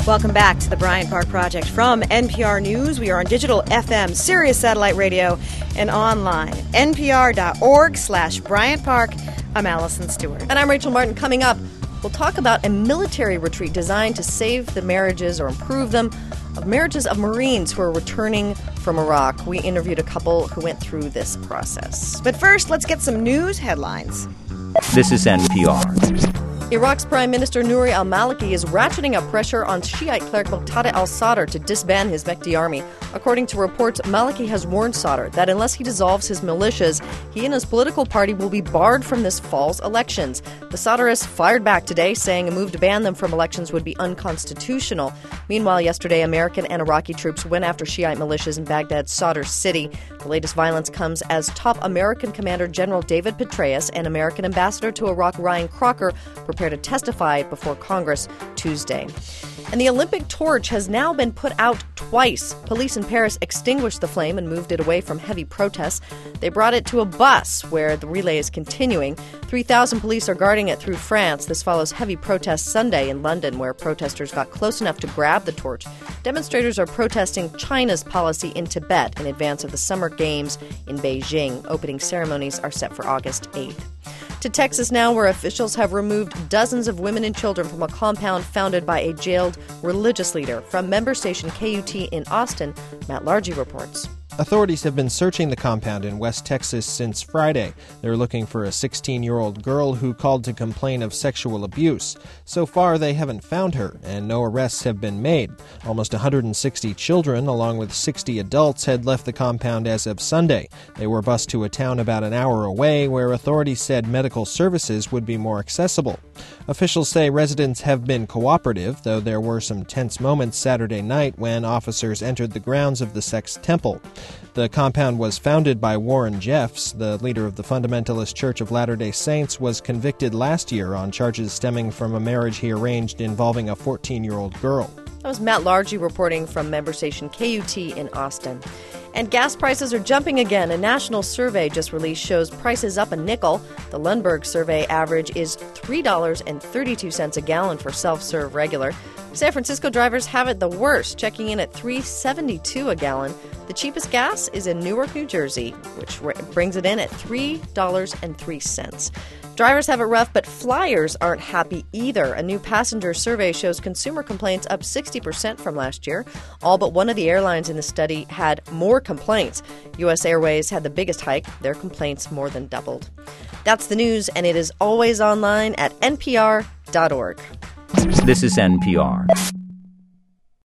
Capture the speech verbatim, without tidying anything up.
Welcome back to the Bryant Park Project from N P R News. We are on digital F M, Sirius Satellite Radio, and online. npr.org slash Bryant Park. I'm Allison Stewart. And I'm Rachel Martin. Coming up, we'll talk about a military retreat designed to save the marriages or improve them of marriages of Marines who are returning from Iraq. We interviewed a couple who went through this process. But first, let's get some news headlines. This is N P R. Iraq's Prime Minister Nouri al-Maliki is ratcheting up pressure on Shiite cleric Muqtada al-Sadr to disband his Mehdi army. According to reports, Maliki has warned Sadr that unless he dissolves his militias, he and his political party will be barred from this fall's elections. The Sadrists fired back today, saying a move to ban them from elections would be unconstitutional. Meanwhile, yesterday, American and Iraqi troops went after Shiite militias in Baghdad's Sadr city. The latest violence comes as top American Commander General David Petraeus and American Ambassador to Iraq Ryan Crocker prepare to testify before Congress Tuesday. And the Olympic torch has now been put out twice. Police in Paris extinguished the flame and moved it away from heavy protests. They brought it to a bus where the relay is continuing. three thousand police are guarding it through France. This follows heavy protests Sunday in London, where protesters got close enough to grab the torch. Demonstrators are protesting China's policy in Tibet in advance of the Summer Games in Beijing. Opening ceremonies are set for August eighth. To Texas now, where officials have removed dozens of women and children from a compound founded by a jailed religious leader. From member station K U T in Austin, Matt Largy reports. Authorities have been searching the compound in West Texas since Friday. They're looking for a sixteen-year-old girl who called to complain of sexual abuse. So far, they haven't found her, and no arrests have been made. Almost one hundred sixty children, along with sixty adults, had left the compound as of Sunday. They were bused to a town about an hour away, where authorities said medical services would be more accessible. Officials say residents have been cooperative, though there were some tense moments Saturday night when officers entered the grounds of the sex temple. The compound was founded by Warren Jeffs. The leader of the Fundamentalist Church of Latter-day Saints was convicted last year on charges stemming from a marriage he arranged involving a fourteen-year-old girl. That was Matt Largy reporting from member station K U T in Austin. And gas prices are jumping again. A national survey just released shows prices up a nickel. The Lundberg survey average is three dollars and thirty-two cents a gallon for self-serve regular. San Francisco drivers have it the worst, checking in at three dollars and seventy-two cents a gallon. The cheapest gas is in Newark, New Jersey, which brings it in at three dollars and three cents. Drivers have it rough, but flyers aren't happy either. A new passenger survey shows consumer complaints up sixty percent from last year. All but one of the airlines in the study had more complaints. U S Airways had the biggest hike. Their complaints more than doubled. That's the news, and it is always online at N P R dot org. This is N P R.